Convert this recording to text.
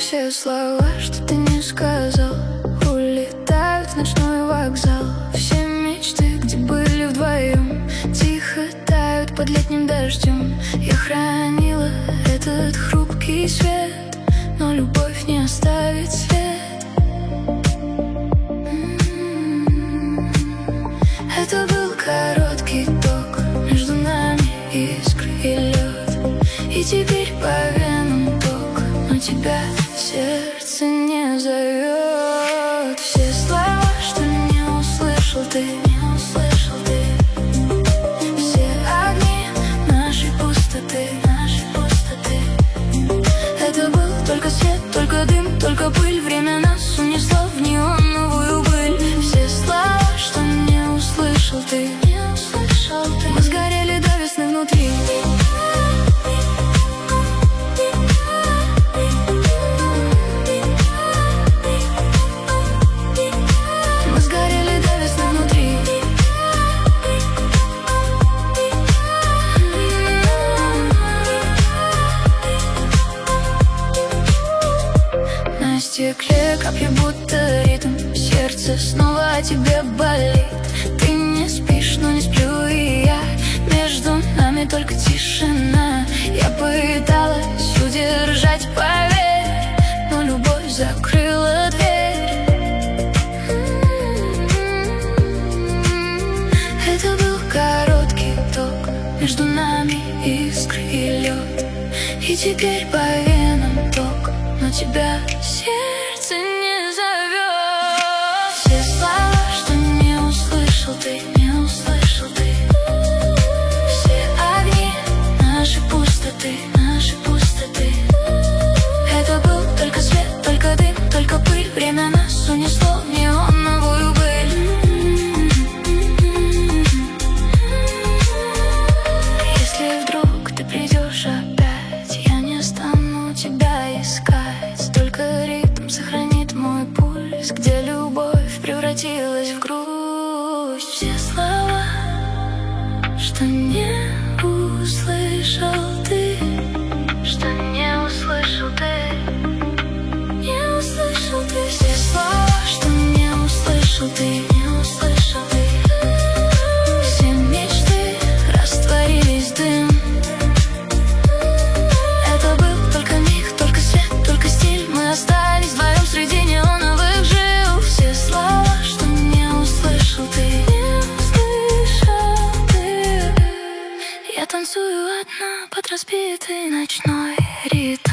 все слова, что ты не сказал, улетают в ночной вокзал. Все мечты, где были вдвоем, тихо тают под летним дождем. Я хранила этот хрупкий свет, но любовь не оставит след. Это был короткий ток, между нами искры и лед. И теперь по венам ток, но тебя сердце не зовет. Все слова, что не услышал ты, все огни нашей пустоты. Это был только свет, только дым, только пыль. Время нас унесло в неоновую быль. Все слова, что не услышал ты, мы сгорели до весны внутри. Мы сгорели до весны внутри. На стекле капли будто ритм, сердце снова о тебе болит. Ты не спишь, но не сплю и я, между нами только тишина. Я пыталась удержать, поверь, но любовь закрыла дверь. Это был короткий ток, между нами искры и лед. И теперь по венам ток, но тебя сердце не зовет. Все слова, что не услышал ты, все огни нашей пустоты. Это был только свет, только дым, только пыль. Время нас унесло в неоновую быль. Если вдруг ты придешь опять, я не стану тебя искать. Столько ритм сохранит мой пульс, где любовь превратилась в грусть. Все слова, что не услышал ты, все слова, что не услышал ты, все мечты растворились в дым. Это был только миг, только свет, только стиль. Мы остались вдвоем среди неоновых жил. Все слова, что не услышал ты, Я танцую одна под разбитый ночной ритм.